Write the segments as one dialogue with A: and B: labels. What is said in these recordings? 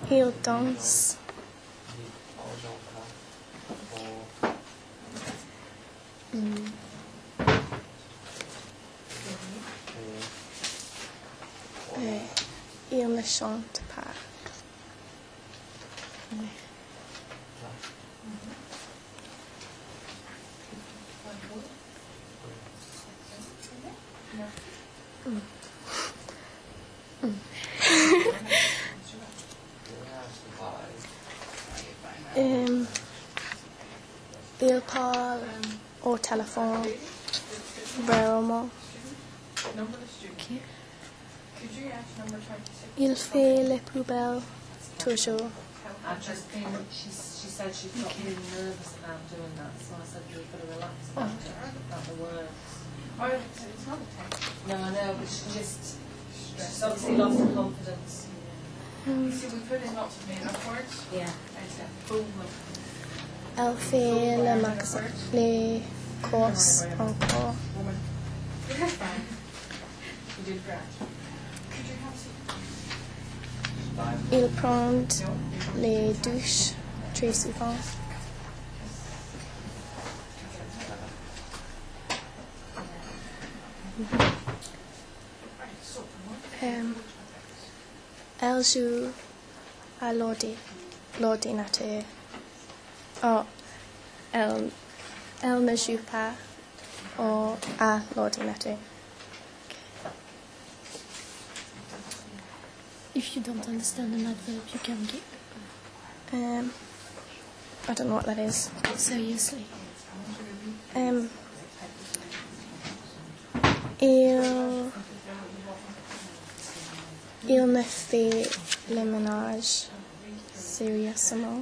A: Il danse. Il ne chante pas. Il parle au téléphone rarement. Il fait les poubelles toujours.
B: She said she's got really nervous about doing that, so I said you've got to relax about it, about the words.
C: It's not a text.
B: No, I know, but she's obviously lost her confidence.
C: You see, we put in lots of made-up words.
B: Yeah.
C: It's a movement.
A: Elle fait les courses encore.
C: Woman. You're fine. You did great. Could you have some?
A: Il prend les douches très souvent. Elle joue à l'ordinateur. Oh, elle ne joue pas à l'ordinateur.
D: If you don't understand an adverb, you can get.
A: I don't know what that is.
D: Seriously.
A: Il ne fait le ménage sérieusement.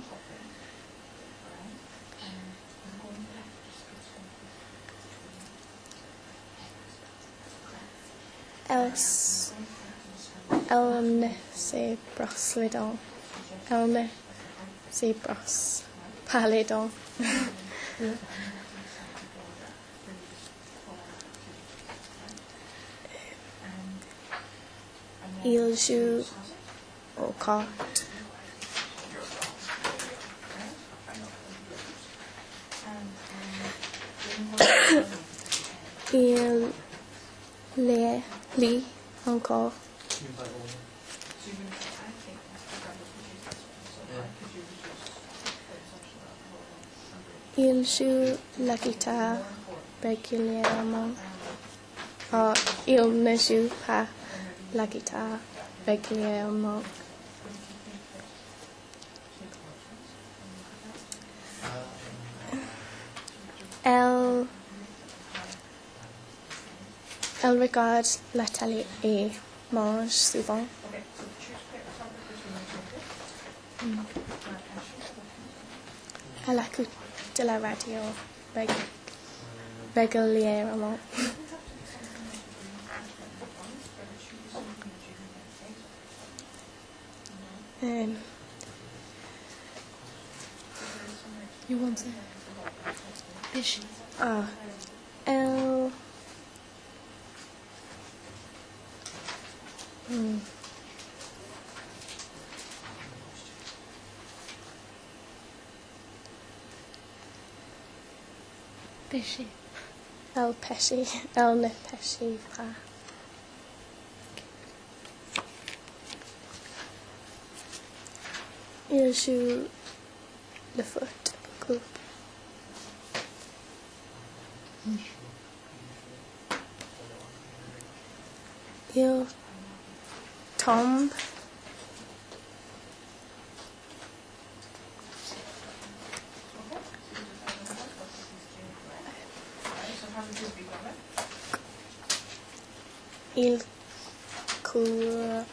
A: Elle ne se brosse les dents. Elle ne se brosse pas les dents. Il joue aux cartes. Il lit encore. Il joue la guitare régulièrement. Oh, il ne joue pas la guitare régulièrement. Elle regarde la télé et mange souvent. Elle écoute de la radio régulièrement.
D: You want to fish?
A: Elle
D: Pêcher.
A: Elle pêche. Elle ne pêche pas. Il joue le foot beaucoup. Il tombe. Il court.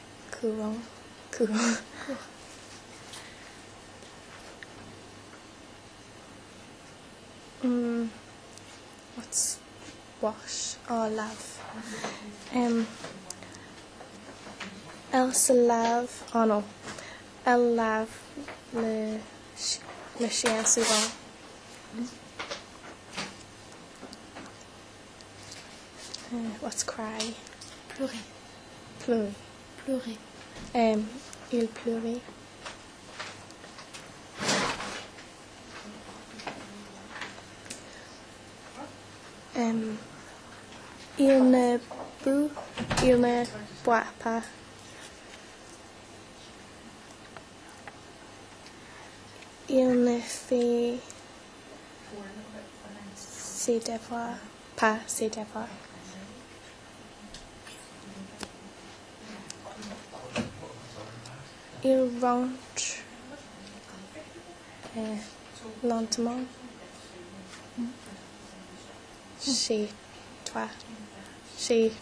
A: What's wash or lave? Elle se lave. Oh non. Elle lave le chien souvent. What's cry?
D: Pleurer.
A: Pleurer.
D: Pleurer.
A: Il pleurait. Il ne bu, il ne boit pas. Il ne fait ses devoirs, pas ses devoirs. Il rentre lentement chez toi, chez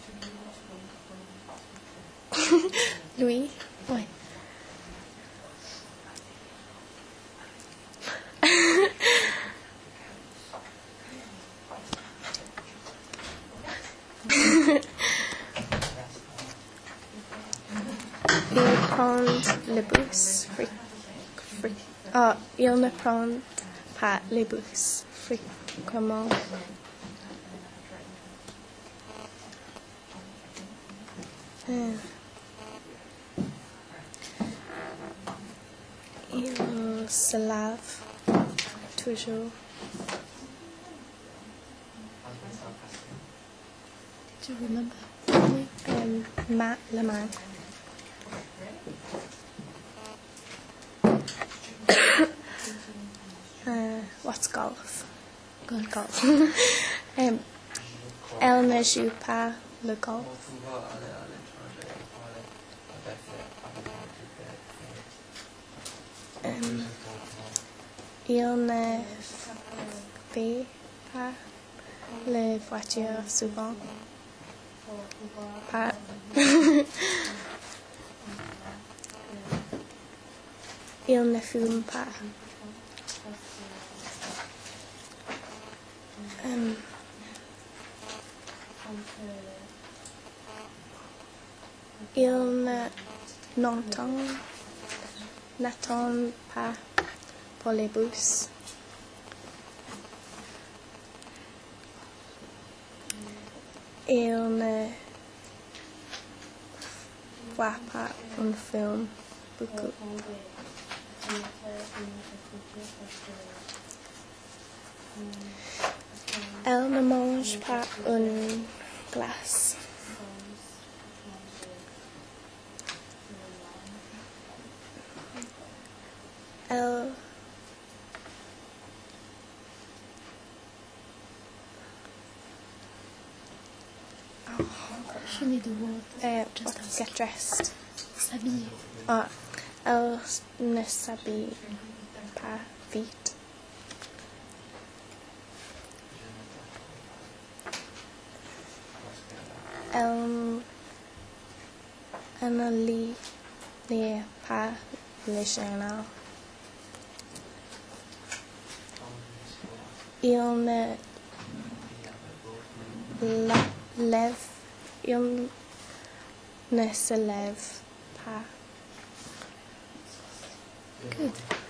A: lui.
D: Ouais.
A: Il prend le bus il ne prend pas le bus fréquemment. Il se lave toujours.
D: Did you remember?
A: La main. What's golf? Golf. Elle ne joue pas le golf. Il ne fait pas les voitures souvent. Pas. Il ne fume pas. Il n'attend pas pour les bus. Il ne voit pas un film beaucoup. Elle ne mange pas une glace. Elle
D: She need the word. Just ask.
A: get dressed.
D: S'habiller.
A: Elle ne s'habille pas vite. Elle ne lit pas le journal. Il ne se lève pas.
D: Good.